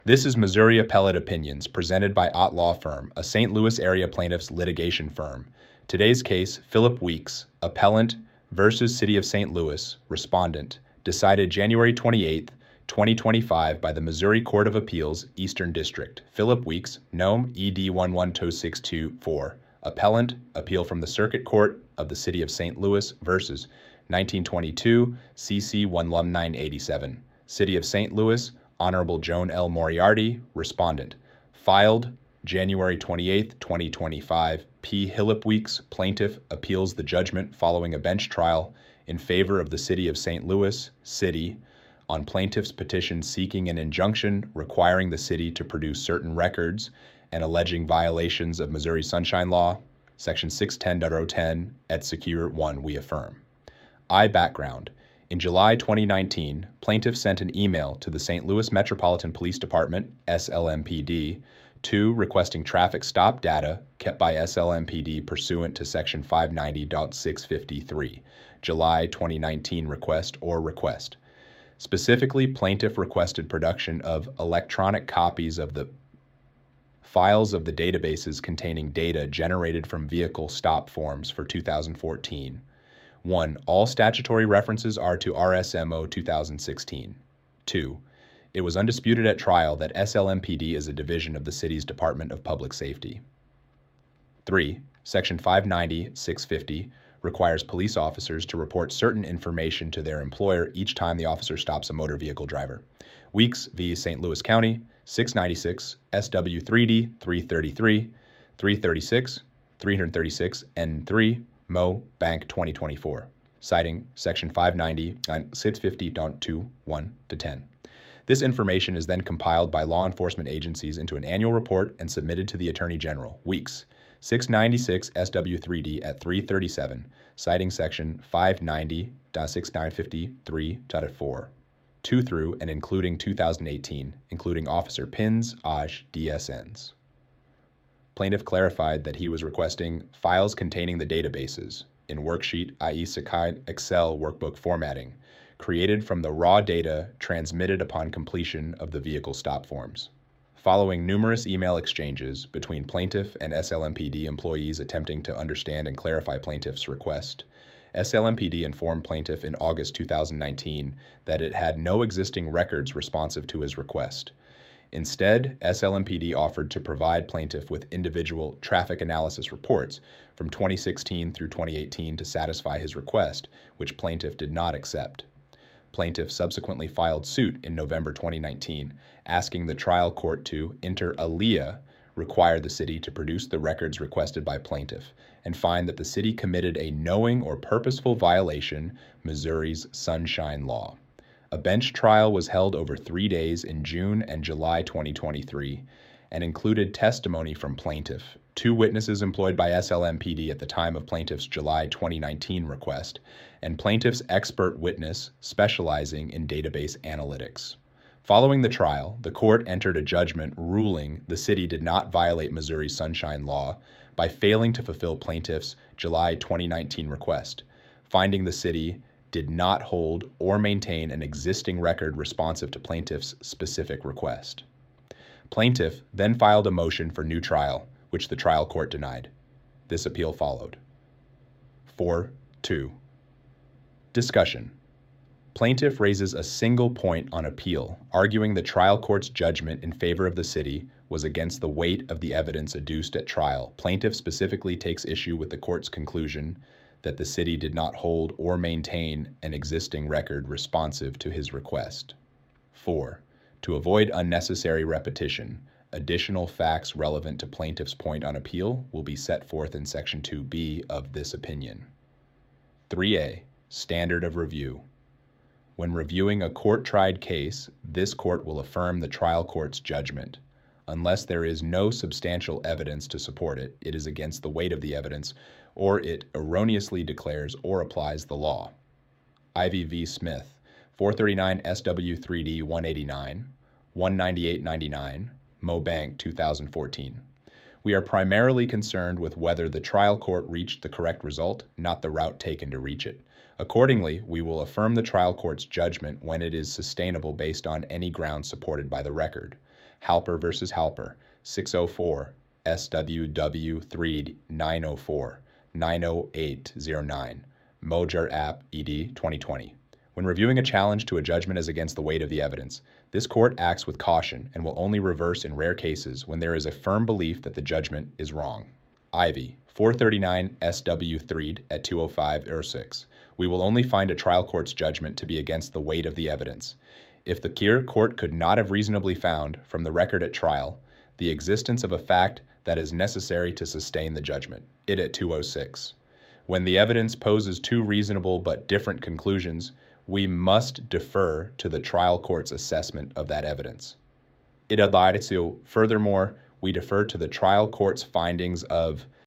This is Missouri Appellate Opinions, presented by Ott Law Firm, a St. Louis area plaintiffs litigation firm. Today's case, Philip Weeks, appellant versus City of St. Louis, respondent, decided January 28, 2025 by the Missouri Court of Appeals, Eastern District. Philip Weeks, Nome ED 11262-4. Appellant, appeal from the Circuit Court of the City of St. Louis versus 1922 CC 11987. City of St. Louis, Honorable Joan L. Moriarty, respondent. Filed January 28, 2025. P. Philip Weeks, plaintiff, appeals the judgment following a bench trial in favor of the City of St. Louis, City, on plaintiff's petition seeking an injunction requiring the city to produce certain records and alleging violations of Missouri Sunshine Law, Section 610.010, et secure 1, we affirm. Background. In July 2019, plaintiff sent an email to the St. Louis Metropolitan Police Department, SLMPD, 2, requesting traffic stop data kept by SLMPD pursuant to Section 590.653, July 2019 request or request. Specifically, plaintiff requested production of electronic copies of the files of the databases containing data generated from vehicle stop forms for 2014. 1. All statutory references are to RSMO 2016. 2. It was undisputed at trial that SLMPD is a division of the city's Department of Public Safety. 3. Section 590.650 requires police officers to report certain information to their employer each time the officer stops a motor vehicle driver. Weeks v. St. Louis County, 696 SW3D 333, 336, 336, N3, Mo. Bank 2024, citing Section 590 and 650.21-10. This information is then compiled by law enforcement agencies into an annual report and submitted to the Attorney General. Weeks, 696 SW3D at 337, citing Section 590.6953.4, 2 through and including 2018, including Officer Pins, DSNs. Plaintiff clarified that he was requesting files containing the databases in worksheet, i.e. Sakai Excel workbook formatting, created from the raw data transmitted upon completion of the vehicle stop forms. Following numerous email exchanges between plaintiff and SLMPD employees attempting to understand and clarify plaintiff's request, SLMPD informed plaintiff in August 2019 that it had no existing records responsive to his request. Instead, SLMPD offered to provide plaintiff with individual traffic analysis reports from 2016 through 2018 to satisfy his request, which plaintiff did not accept. Plaintiff subsequently filed suit in November 2019, asking the trial court to, inter alia, require the city to produce the records requested by plaintiff and find that the city committed a knowing or purposeful violation Missouri's Sunshine Law. A bench trial was held over 3 days in June and July 2023 and included testimony from plaintiff, 2 witnesses employed by SLMPD at the time of plaintiff's July 2019 request, and plaintiff's expert witness specializing in database analytics. Following the trial, the court entered a judgment ruling the city did not violate Missouri's Sunshine Law by failing to fulfill plaintiff's July 2019 request, finding the city did not hold or maintain an existing record responsive to plaintiff's specific request. Plaintiff then filed a motion for new trial, which the trial court denied. This appeal followed. 4.2. Discussion. Plaintiff raises a single point on appeal, arguing the trial court's judgment in favor of the city was against the weight of the evidence adduced at trial. Plaintiff specifically takes issue with the court's conclusion that the city did not hold or maintain an existing record responsive to his request. 4. To avoid unnecessary repetition, additional facts relevant to plaintiff's point on appeal will be set forth in Section 2B of this opinion. 3A. Standard of review. When reviewing a court-tried case, this court will affirm the trial court's judgment. Unless there is no substantial evidence to support it, it is against the weight of the evidence, or it erroneously declares or applies the law. Ivy v. Smith, 439 SW3D 189, 198.99, Mo. Bank 2014. We are primarily concerned with whether the trial court reached the correct result, not the route taken to reach it. Accordingly, we will affirm the trial court's judgment when it is sustainable based on any ground supported by the record. Halper versus Halper, 604 SWW3 904 90809, Mojar App ED 2020. When reviewing a challenge to a judgment as against the weight of the evidence, this court acts with caution and will only reverse in rare cases when there is a firm belief that the judgment is wrong. Ivy, 439 SW3 at 205 6. We will only find a trial court's judgment to be against the weight of the evidence if the court could not have reasonably found, from the record at trial, the existence of a fact that is necessary to sustain the judgment. It at 206. When the evidence poses two reasonable but different conclusions, we must defer to the trial court's assessment of that evidence. It ad litisio, furthermore, we defer to the trial court's findings of